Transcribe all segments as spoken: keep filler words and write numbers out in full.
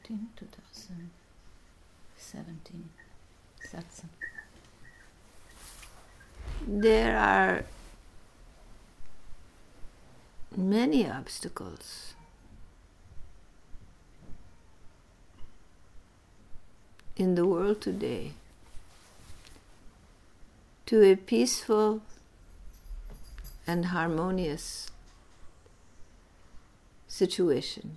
fourteen, twenty seventeen satsang. There are many obstacles in the world today to a peaceful and harmonious situation.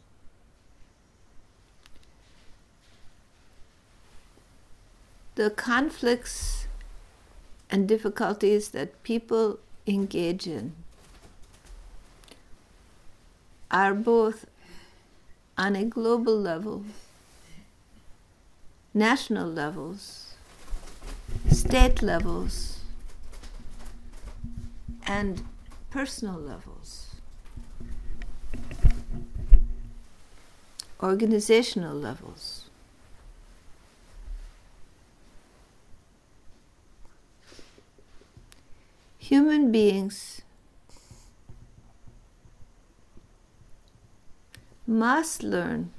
The conflicts and difficulties that people engage in are both on a global level, national levels, state levels, and personal levels, organizational levels. Human beings must learn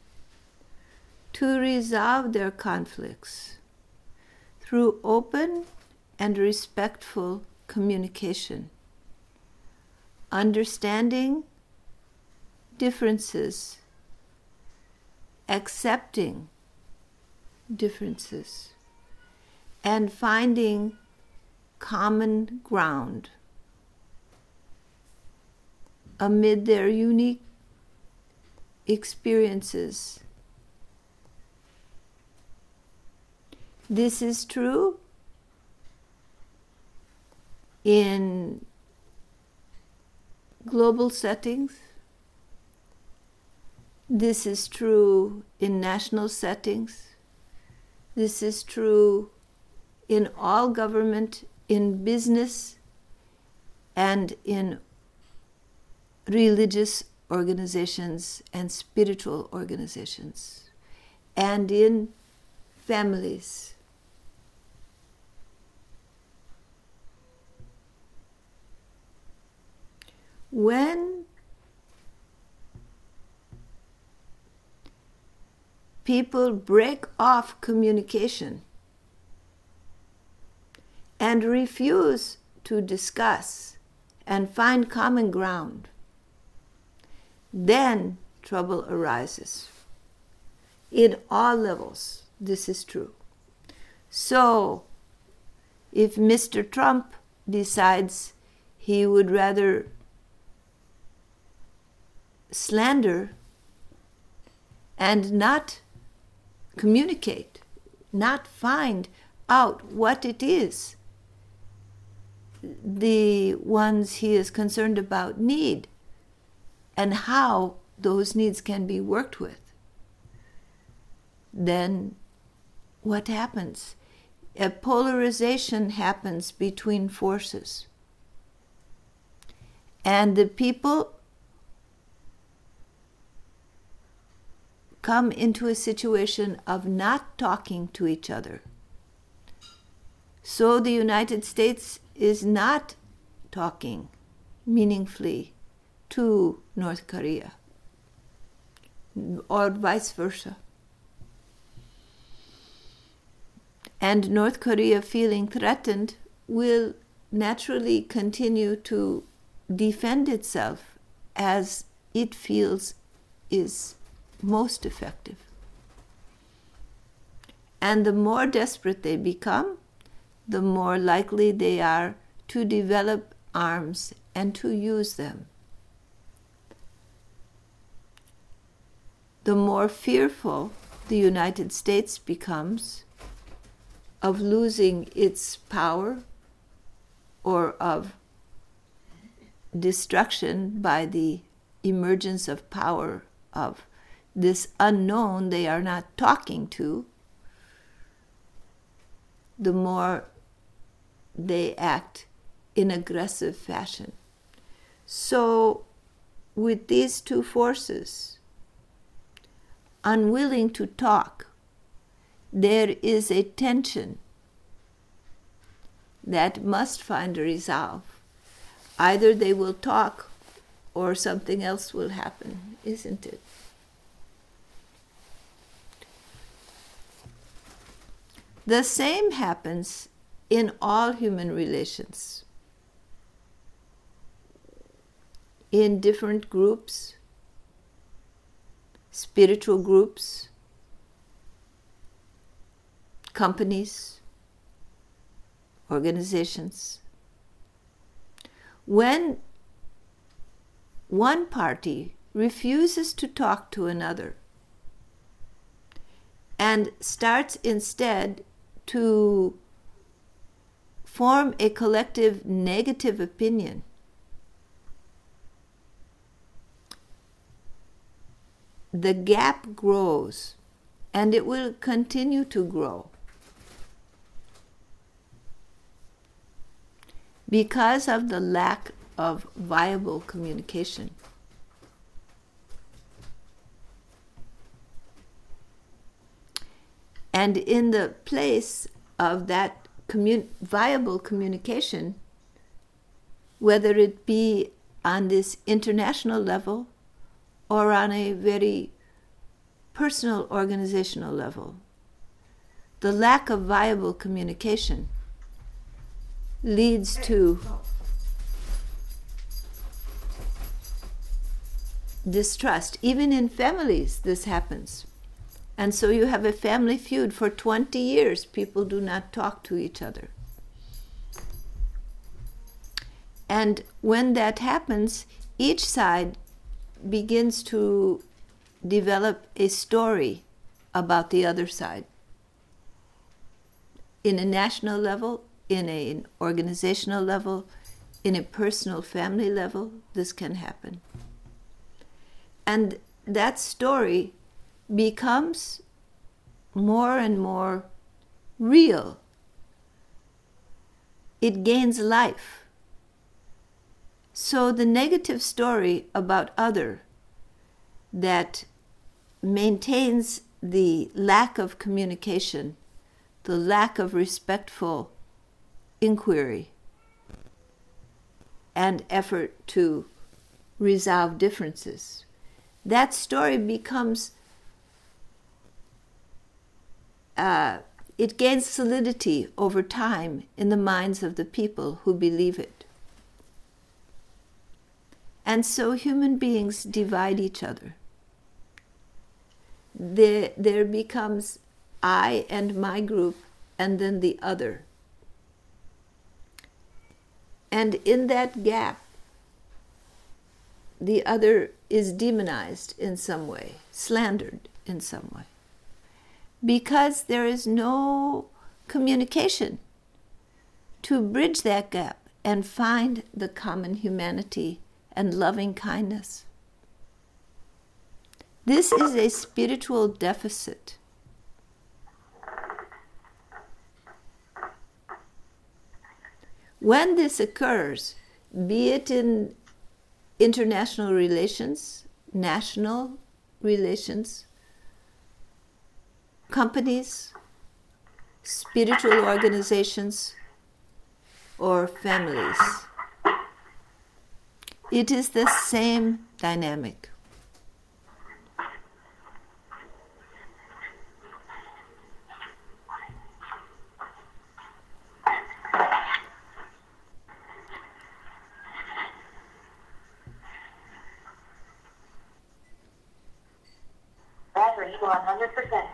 to resolve their conflicts through open and respectful communication, understanding differences, accepting differences, and finding common ground amid their unique experiences. This is true in global settings. This is true in national settings. This is true in all government, in business, and in religious organizations and spiritual organizations, and in families. When people break off communication and refuse to discuss and find common ground, then trouble arises. In all levels, this is true. So, if Mister Trump decides he would rather slander and not communicate, not find out what it is the ones he is concerned about need and how those needs can be worked with, then what happens? A polarization happens between forces. And the people come into a situation of not talking to each other. So the United States is not talking meaningfully to North Korea, or vice versa. And North Korea, feeling threatened, will naturally continue to defend itself as it feels is most effective. And the more desperate they become, the more likely they are to develop arms and to use them. The more fearful the United States becomes of losing its power or of destruction by the emergence of power of this unknown they are not talking to, the more they act in aggressive fashion. So, with these two forces, unwilling to talk, there is a tension that must find a resolve. Either they will talk or something else will happen, isn't it? The same happens in all human relations. In different groups, spiritual groups, companies, organizations. When one party refuses to talk to another and starts instead to form a collective negative opinion, the gap grows, and it will continue to grow because of the lack of viable communication. And in the place of that commun- viable communication, whether it be on this international level or on a very personal organizational level, the lack of viable communication leads to distrust. Even in families, this happens. And so you have a family feud for twenty years. People do not talk to each other. And when that happens, each side begins to develop a story about the other side. In a national level, in a, an organizational level, in a personal family level, this can happen. And that story becomes more and more real. It gains life. So the negative story about other that maintains the lack of communication, the lack of respectful inquiry, and effort to resolve differences, that story becomes Uh, it gains solidity over time in the minds of the people who believe it. And so human beings divide each other. There, there becomes I and my group, and then the other. And in that gap, the other is demonized in some way, slandered in some way, because there is no communication to bridge that gap and find the common humanity and loving kindness. This is a spiritual deficit. When this occurs, be it in international relations, national relations, companies, spiritual organizations, or families, it is the same dynamic. Battery one hundred percent.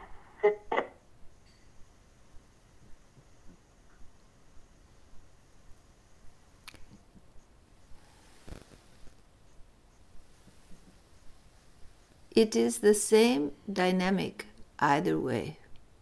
It is the same dynamic either way.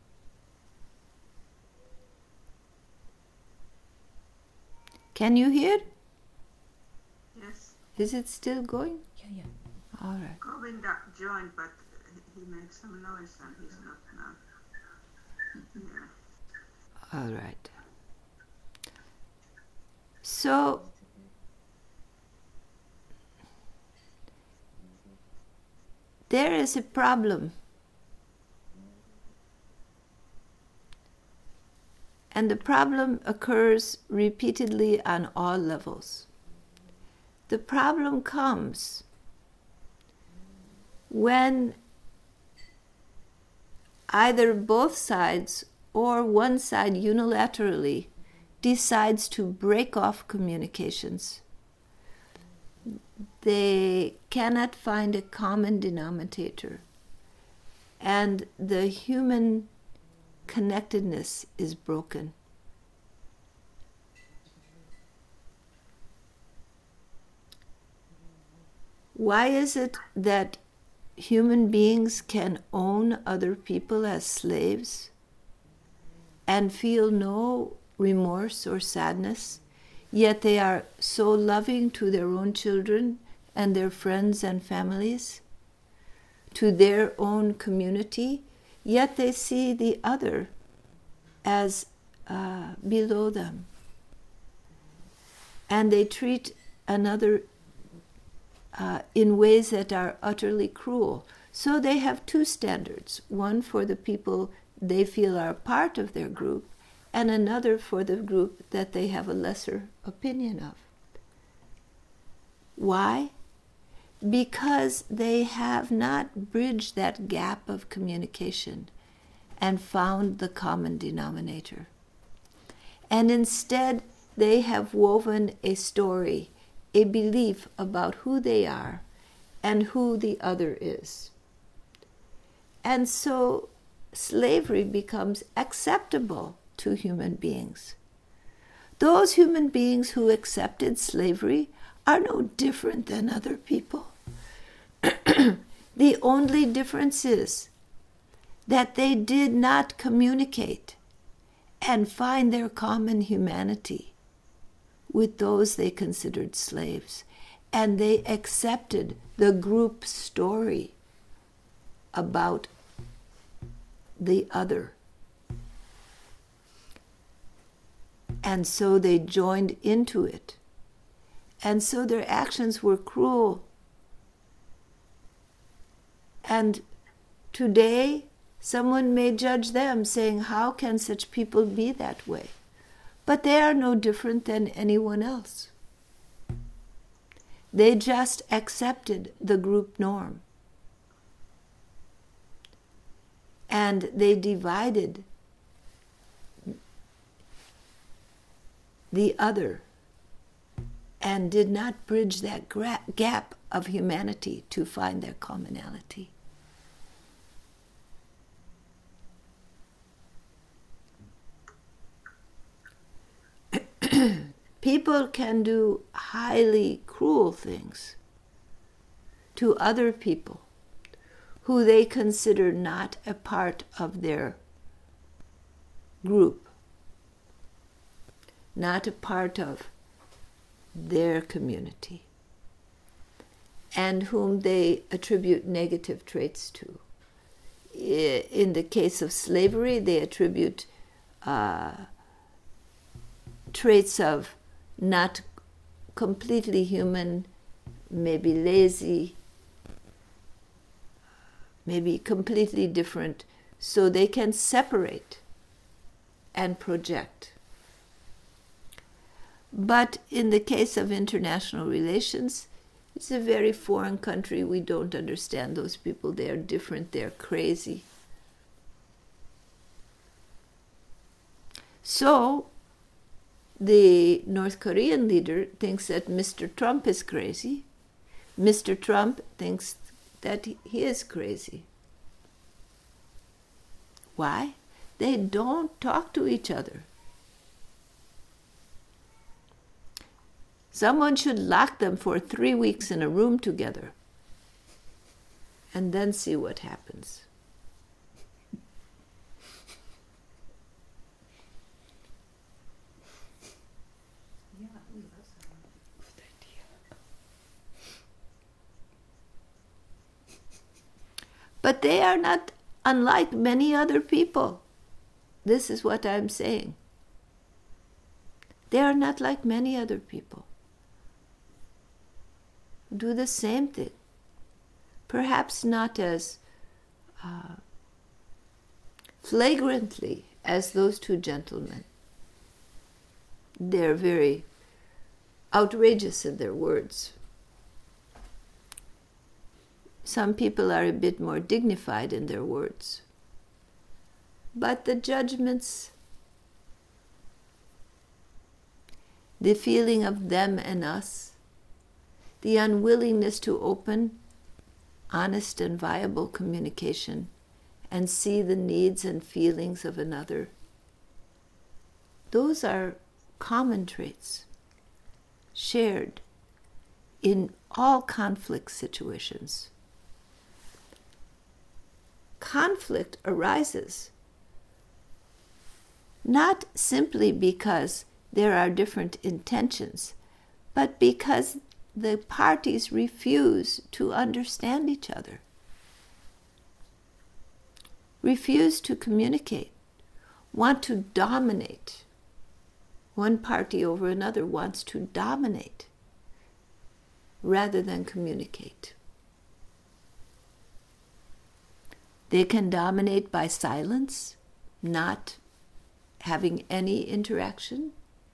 Can you hear? Yes, Is it still going? Yeah, yeah. All right. Govinda joined, but he made some noise and he's not now. Yeah. All right. So, there is a problem. And the problem occurs repeatedly on all levels. The problem comes when either both sides or one side unilaterally decides to break off communications, they cannot find a common denominator, and the human connectedness is broken. Why is it that human beings can own other people as slaves and feel no remorse or sadness, yet they are so loving to their own children and their friends and families, to their own community, yet they see the other as uh, below them, and they treat another uh, in ways that are utterly cruel. So they have two standards, one for the people they feel are part of their group, and another for the group that they have a lesser opinion of. Why? Because they have not bridged that gap of communication and found the common denominator. And instead, they have woven a story, a belief about who they are and who the other is. And so slavery becomes acceptable to human beings. Those human beings who accepted slavery are no different than other people. The only difference is that they did not communicate and find their common humanity with those they considered slaves, and they accepted the group story about the other. And so they joined into it. And so their actions were cruel. And today, someone may judge them, saying, how can such people be that way? But they are no different than anyone else. They just accepted the group norm. And they divided the other and did not bridge that gra- gap of humanity to find their commonality. People can do highly cruel things to other people who they consider not a part of their group, not a part of their community, and whom they attribute negative traits to. In the case of slavery, they attribute uh, traits of not completely human, maybe lazy, maybe completely different, so they can separate and project. But in the case of international relations, it's a very foreign country. We don't understand those people. They are different. They're crazy. So the North Korean leader thinks that Mister Trump is crazy. Mister Trump thinks that he is crazy. Why? They don't talk to each other. Someone should lock them for three weeks in a room together and then see what happens. But they are not unlike many other people. This is what I'm saying. They are not like many other people. Do the same thing. Perhaps not as uh, flagrantly as those two gentlemen. They're very outrageous in their words. Some people are a bit more dignified in their words. but the judgments, the feeling of them and us, the unwillingness to open honest and viable communication and see the needs and feelings of another. Those are common traits shared in all conflict situations. Conflict arises not simply because there are different intentions, but because the parties refuse to understand each other, refuse to communicate, want to dominate. One party over another wants to dominate rather than communicate. They can dominate by silence, not having any interaction.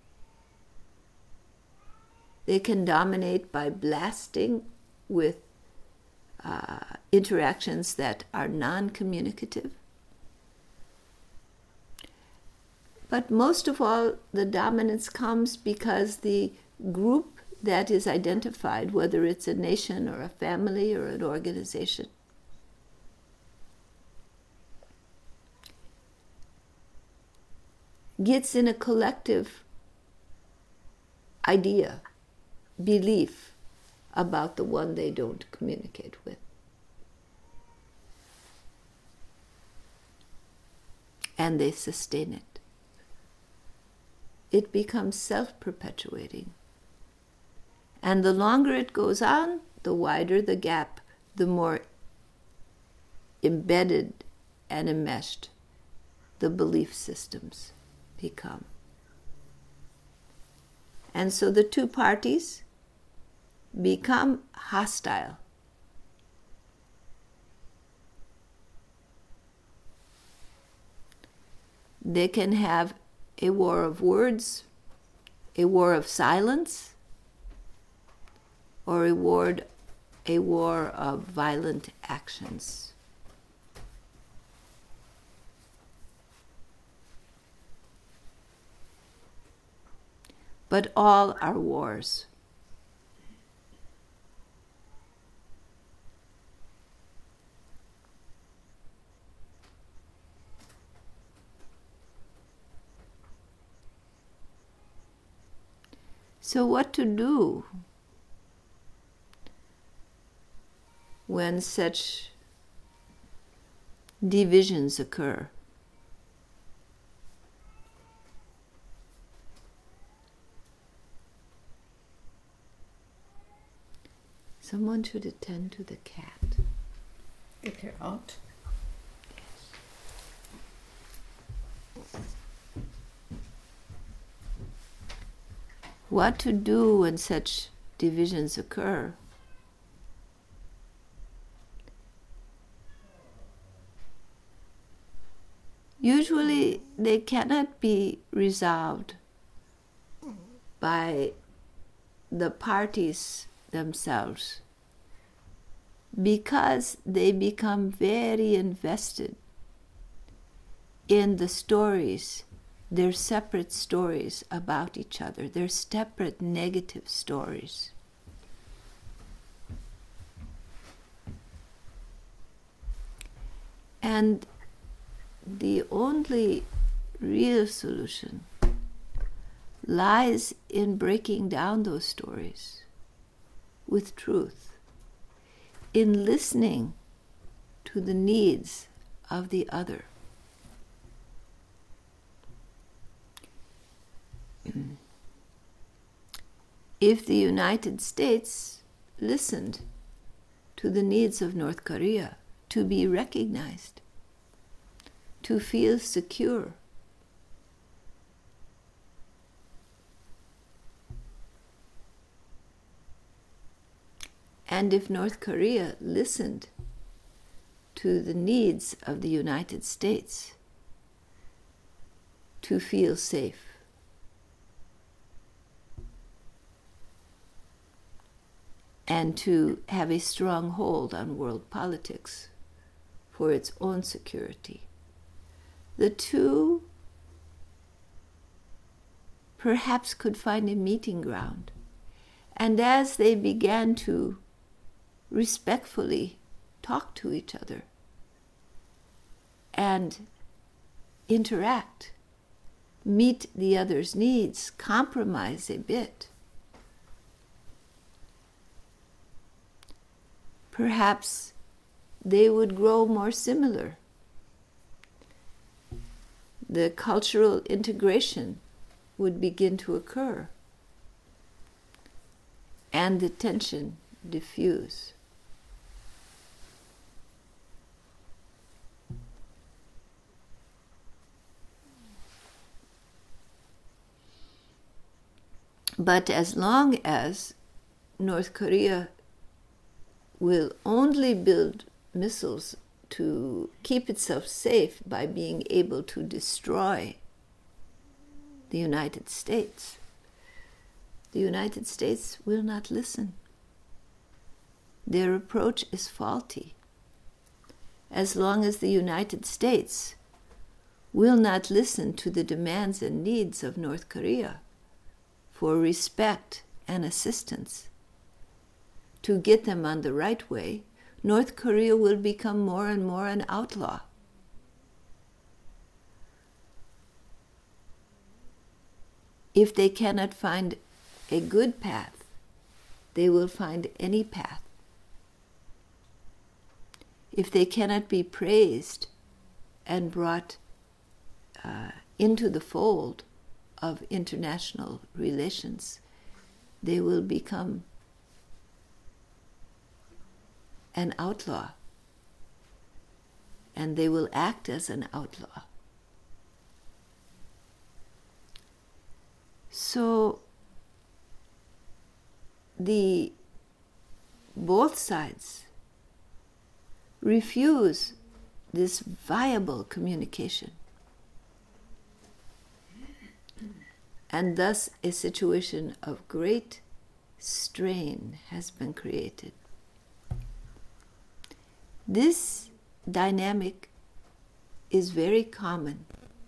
They can dominate by blasting with uh, interactions that are non-communicative. But most of all, the dominance comes because the group that is identified, whether it's a nation or a family or an organization, gets in a collective idea, belief about the one they don't communicate with. And they sustain it. It becomes self-perpetuating. And the longer it goes on, the wider the gap, the more embedded and enmeshed the belief systems become. And so the two parties become hostile. They can have a war of words, a war of silence, or a war, a war of violent actions. But all are wars. So what to do when such divisions occur? Someone should attend to the cat. Get her out. What to do when such divisions occur? Usually they cannot be resolved by the parties themselves because they become very invested in the stories, their separate stories about each other, their separate negative stories. And the only real solution lies in breaking down those stories with truth, in listening to the needs of the other. If the United States listened to the needs of North Korea to be recognized, to feel secure, and if North Korea listened to the needs of the United States to feel safe, and to have a strong hold on world politics for its own security, the two perhaps could find a meeting ground. And as they began to respectfully talk to each other and interact, meet the other's needs, compromise a bit, perhaps they would grow more similar. The cultural integration would begin to occur, and the tension diffuse. But as long as North Korea will only build missiles to keep itself safe by being able to destroy the United States, the United States will not listen. Their approach is faulty. As long as the United States will not listen to the demands and needs of North Korea for respect and assistance to get them on the right way, North Korea will become more and more an outlaw. If they cannot find a good path, they will find any path. If they cannot be praised and brought uh, into the fold of international relations, they will become an outlaw, and they will act as an outlaw. So the both sides refuse this viable communication, and thus a situation of great strain has been created. This dynamic is very common,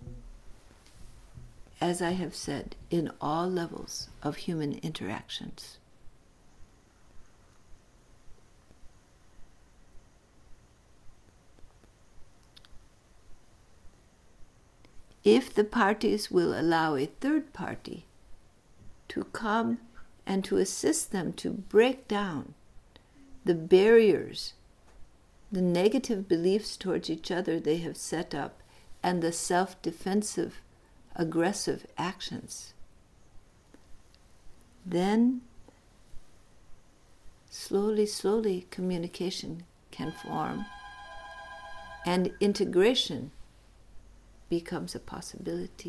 as I have said, in all levels of human interactions. If the parties will allow a third party to come and to assist them to break down the barriers, the negative beliefs towards each other they have set up, and the self-defensive, aggressive actions, then slowly, slowly communication can form, and integration becomes a possibility.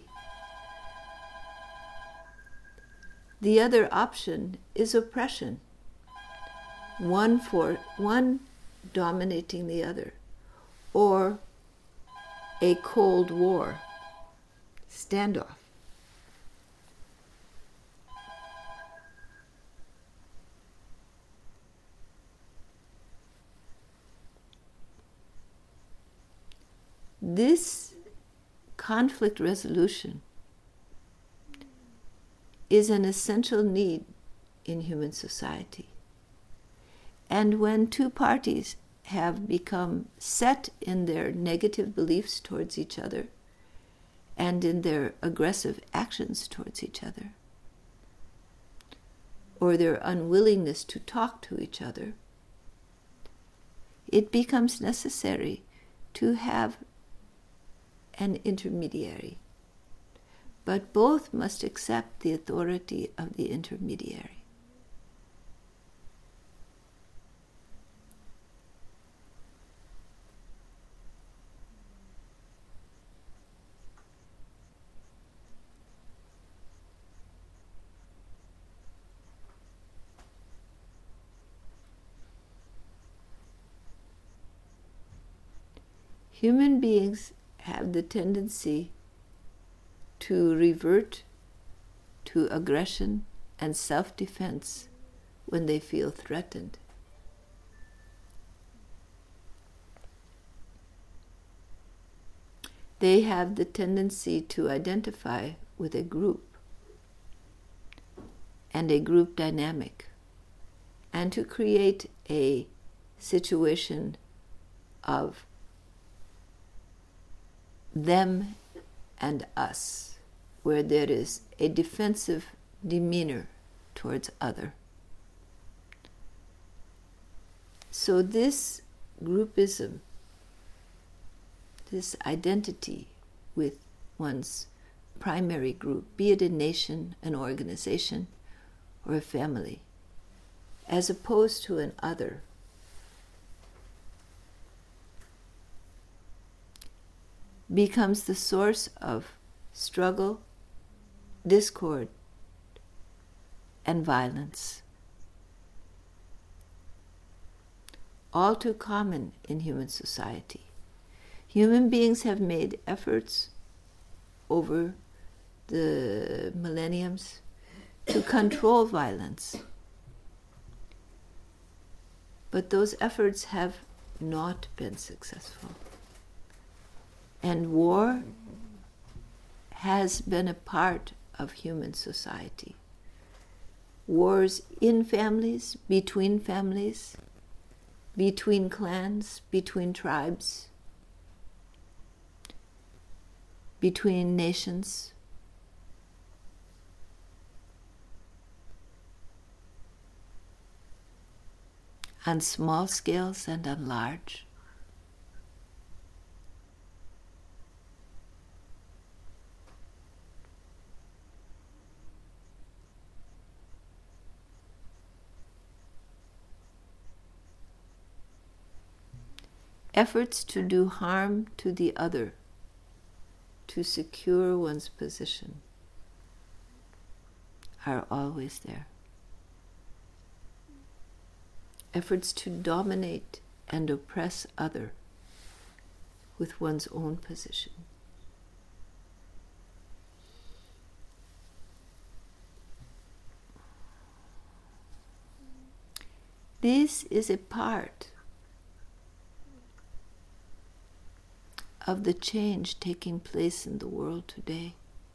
The other option is oppression, one for one dominating the other, or a Cold War standoff. This conflict resolution is an essential need in human society. And when two parties have become set in their negative beliefs towards each other and in their aggressive actions towards each other, or their unwillingness to talk to each other, it becomes necessary to have an intermediary. But both must accept the authority of the intermediary. Human beings have the tendency to revert to aggression and self-defense when they feel threatened. they have the tendency to identify with a group and a group dynamic, and to create a situation of them and us, where there is a defensive demeanor towards other. So this groupism, this identity with one's primary group, be it a nation, an organization, or a family, as opposed to an other, becomes the source of struggle, discord, and violence. All too common in human society. Human beings have made efforts over the millenniums to control violence. But those efforts have not been successful. And war has been a part of human society. Wars in families, between families, between clans, between tribes, between nations. On small scales and on large. Efforts to do harm to the other, to secure one's position, are always there. Efforts to dominate and oppress other with one's own position. This is a part of the change taking place in the world today.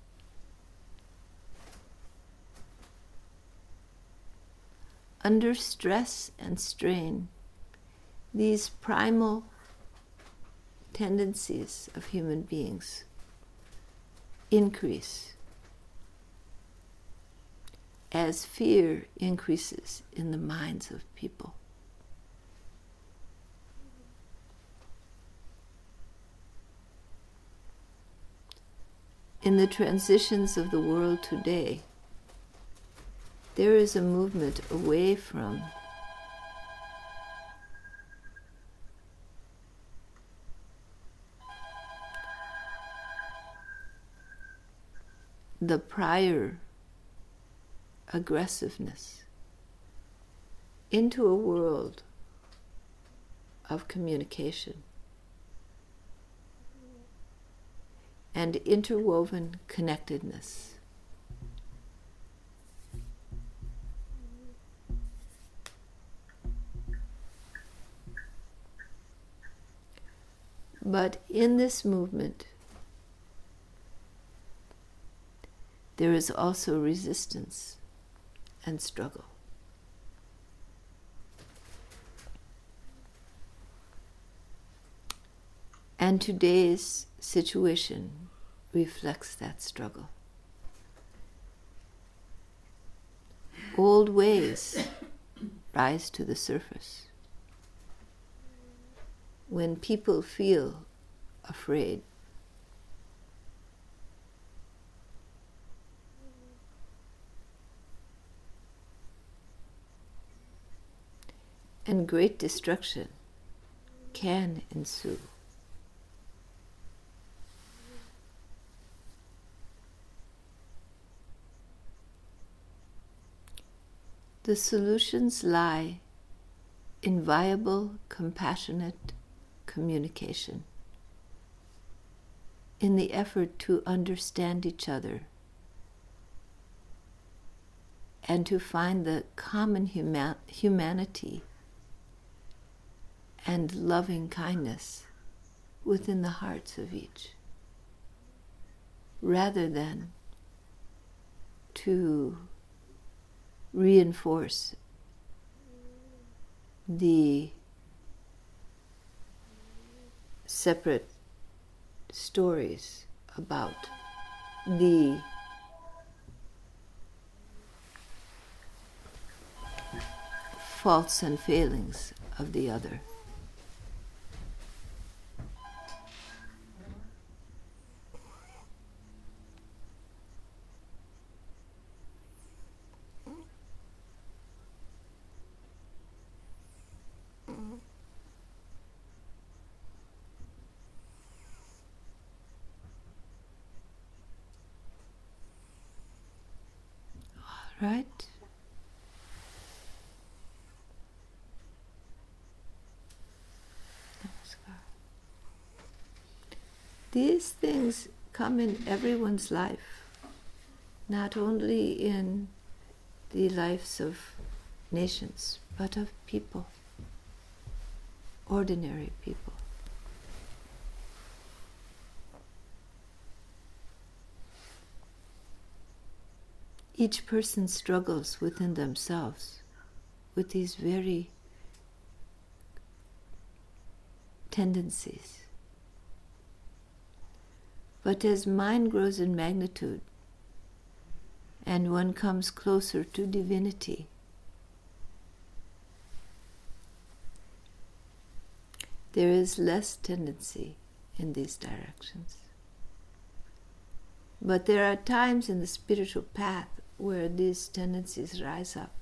Under stress and strain, these primal tendencies of human beings increase as fear increases in the minds of people. In the transitions of the world today, there is a movement away from the prior aggressiveness into a world of communication and interwoven connectedness. But in this movement, there is also resistance and struggle. And today's situation reflects that struggle. Old ways rise to the surface when people feel afraid. And great destruction can ensue. The solutions lie in viable, compassionate communication, in the effort to understand each other and to find the common huma- humanity and loving kindness within the hearts of each. rather than to reinforce the separate stories about the faults and failings of the other. Right? These things come in everyone's life, not only in the lives of nations, but of people, ordinary people. Each person struggles within themselves with these very tendencies. But as mind grows in magnitude and one comes closer to divinity, there is less tendency in these directions. But there are times in the spiritual path where these tendencies rise up.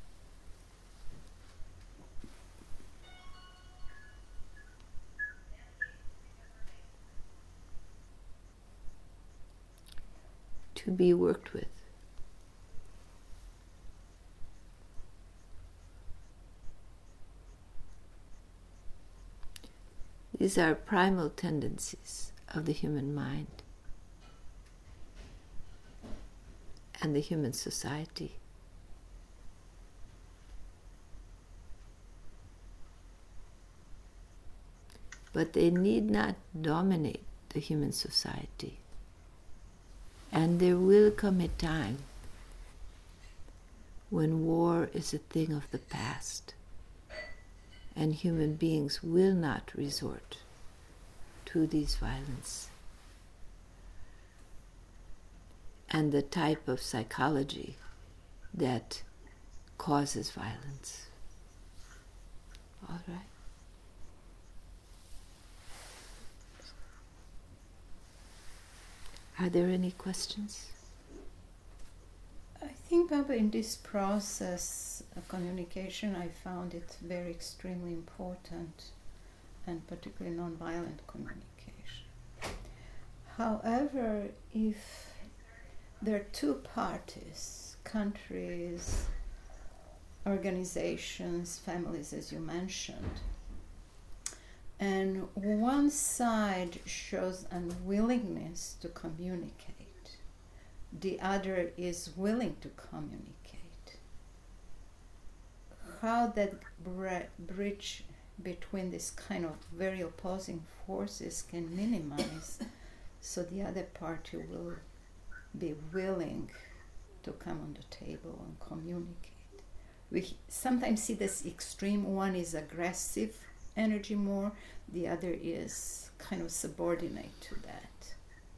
To be worked with. These are primal tendencies of the human mind and the human society. But they need not dominate the human society. And there will come a time when war is a thing of the past and human beings will not resort to these violence and the type of psychology that causes violence. All right. Are there any questions? I think, Baba, in this process of communication, I found it very extremely important, and particularly nonviolent communication. However, if there are two parties, countries, organizations, families, as you mentioned, and one side shows unwillingness to communicate, the other is willing to communicate, how that bridge between this kind of very opposing forces can minimize so the other party will be willing to come on the table and communicate. We sometimes see this extreme, one is aggressive energy more, the other is kind of subordinate to that.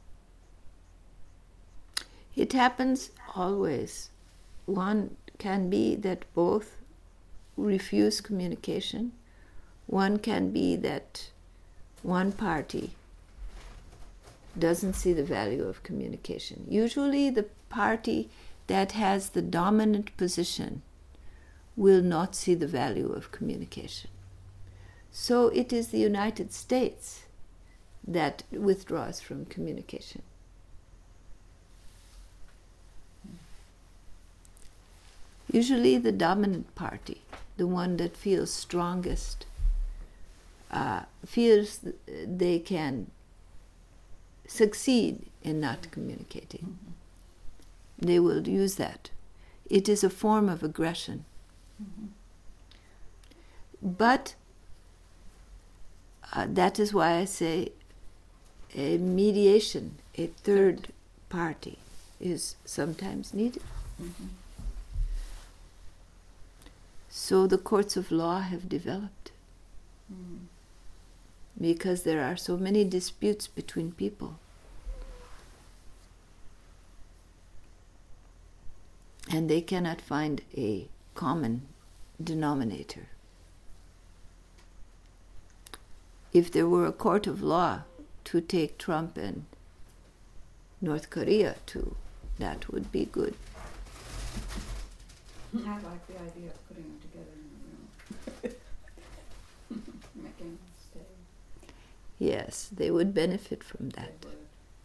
It happens always. One can be that both refuse communication. One can be that one party doesn't see the value of communication. Usually the party that has the dominant position will not see the value of communication. So it is the United States that withdraws from communication. Usually the dominant party, the one that feels strongest, uh, feels they can succeed in not communicating. Mm-hmm. They will use that. It is a form of aggression. Mm-hmm. But uh, that is why I say a mediation, a third party is sometimes needed. Mm-hmm. So the courts of law have developed Mm. because there are so many disputes between people. And they cannot find a common denominator. If there were a court of law to take Trump and North Korea to, that would be good. I like the idea of putting them together in a room. Making them stay. Yes, they would benefit from that. They would.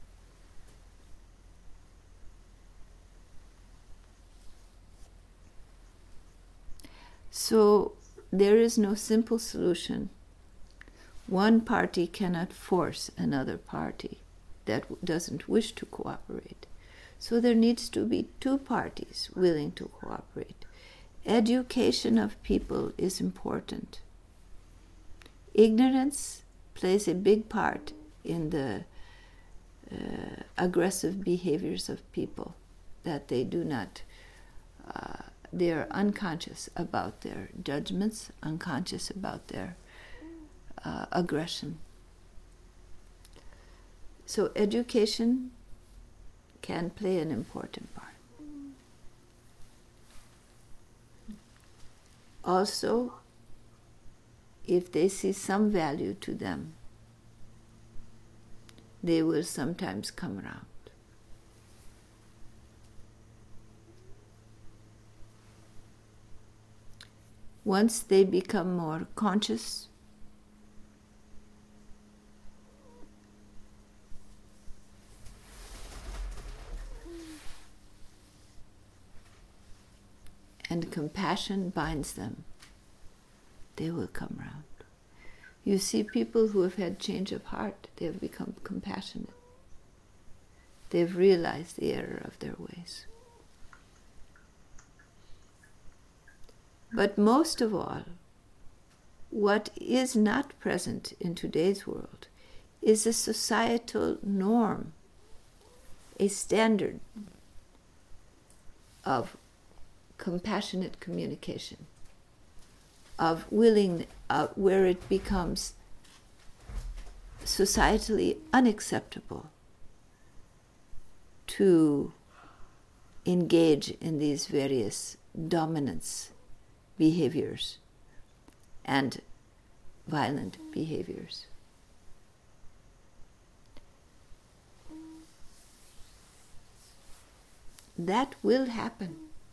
So there is no simple solution. One party cannot force another party that w- doesn't wish to cooperate. So there needs to be two parties willing to cooperate. Education of people is important. Ignorance plays a big part in the uh, aggressive behaviors of people, that they do not uh, they are unconscious about their judgments, unconscious about their uh, aggression. So education can play an important part. Also, if they see some value to them, they will sometimes come around. Once they become more conscious, and compassion binds them, they will come round. You see people who have had change of heart, they have become compassionate. They've realized the error of their ways. But most of all, what is not present in today's world is a societal norm, a standard of compassionate communication, of willing, uh, where it becomes societally unacceptable to engage in these various dominance behaviors and violent behaviors. That will happen.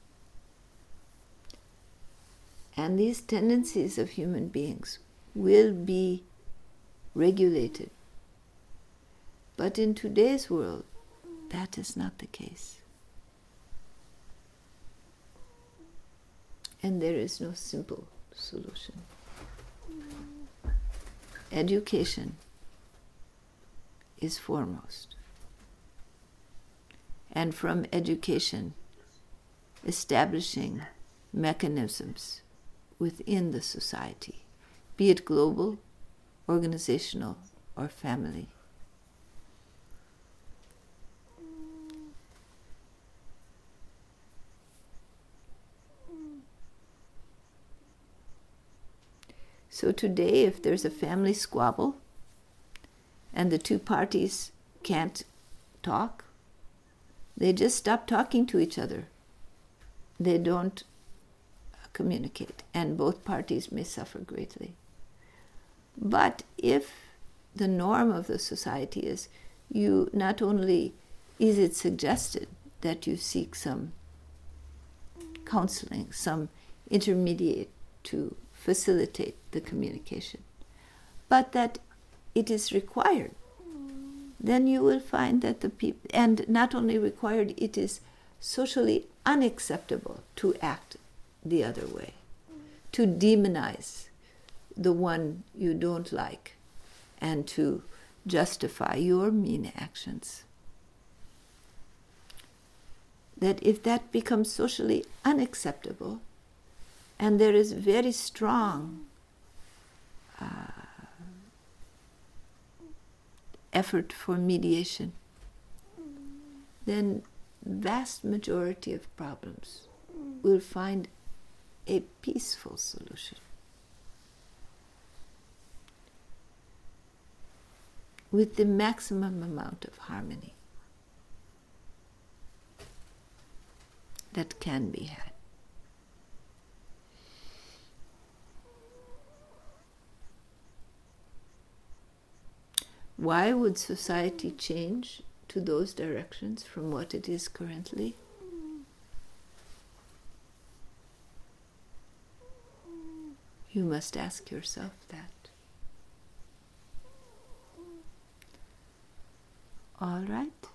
And these tendencies of human beings will be regulated. But in today's world, that is not the case. And there is no simple solution. Education is foremost. And from education, establishing mechanisms within the society, be it global, organizational, or family. So today, if there's a family squabble and the two parties can't talk, they just stop talking to each other. They don't communicate, and both parties may suffer greatly. But if the norm of the society is, you not only is it suggested that you seek some counseling, some intermediate to facilitate the communication, but that it is required, then you will find that the people, and not only required, it is socially unacceptable to act the other way, to demonize the one you don't like, and to justify your mean actions. That if that becomes socially unacceptable, and there is very strong uh, effort for mediation, then vast majority of problems will find a peaceful solution with the maximum amount of harmony that can be had. Why would society change to those directions from what it is currently? You must ask yourself that. All right.